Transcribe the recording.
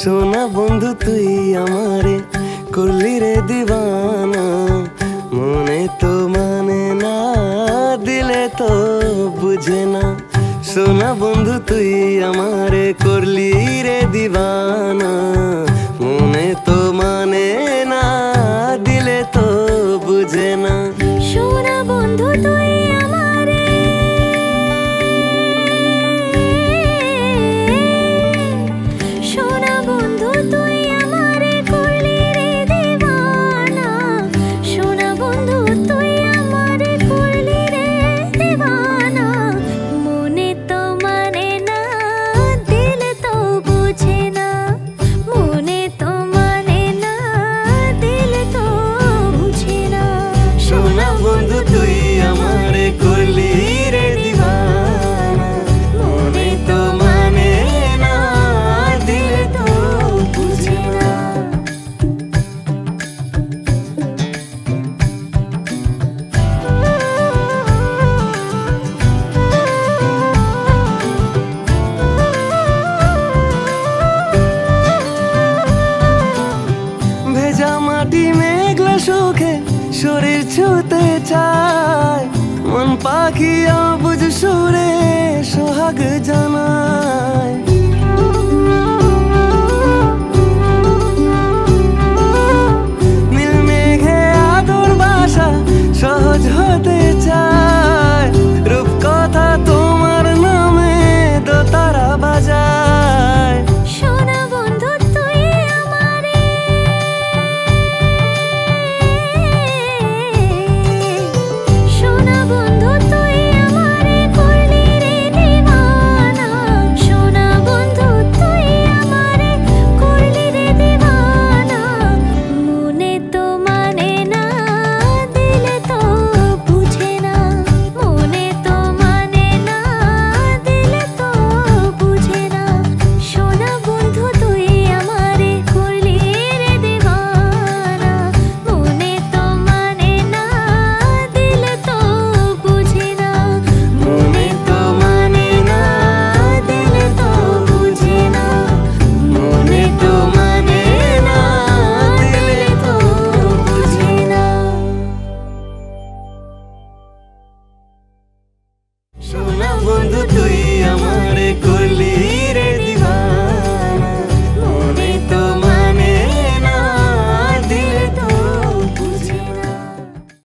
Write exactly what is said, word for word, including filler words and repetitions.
সোনা বন্ধু তুই আমারে করলি রে দিবানা, মনে তো মানে না দিলে তো বুঝে না। সোনা বন্ধু তুই আমারে করলি রে দিবানা, মনে তো মানে না দিলে তো বুঝে না। সোনা বন্ধু তুই আমারে সোনা বন্ধু তুই আমারে করলি রে দিবানা, সোনা বন্ধু তুই আমারে করলি রে দিবানা, মনে তো মানে না দিলে তো বুঝে না, মনে তো মানে না দিলে তো বুঝে না। সোনা বন্ধু তুই আমারে করলি রে দিবানা, মনে তো মানে না দিলে তো বুঝে না। ভেজা মাটি মেঘলা সুখে শরীর ছুতে চায়, মন পাখি অবুঝ সুরে সোহাগ জানায়।